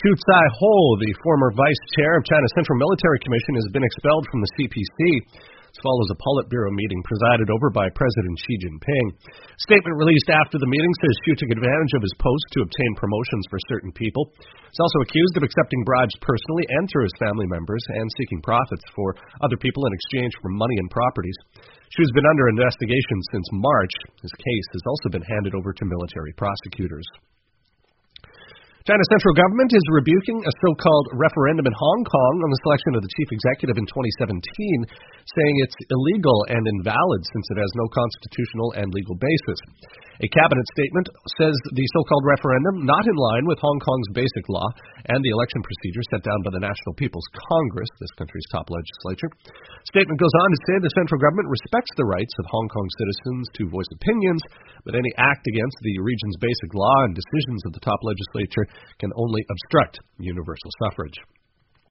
Xu Cai-ho, the former vice chair of China's Central Military Commission, has been expelled from the CPC. This follows a Politburo meeting presided over by President Xi Jinping. A statement released after the meeting says Xu took advantage of his post to obtain promotions for certain people. He's also accused of accepting bribes personally and through his family members and seeking profits for other people in exchange for money and properties. Xu's been under investigation since March. His case has also been handed over to military prosecutors. China's central government is rebuking a so-called referendum in Hong Kong on the selection of the chief executive in 2017, saying it's illegal and invalid since it has no constitutional and legal basis. A cabinet statement says the so-called referendum, not in line with Hong Kong's basic law and the election procedure set down by the National People's Congress, this country's top legislature. The statement goes on to say the central government respects the rights of Hong Kong citizens to voice opinions, but any act against the region's basic law and decisions of the top legislature can only obstruct universal suffrage.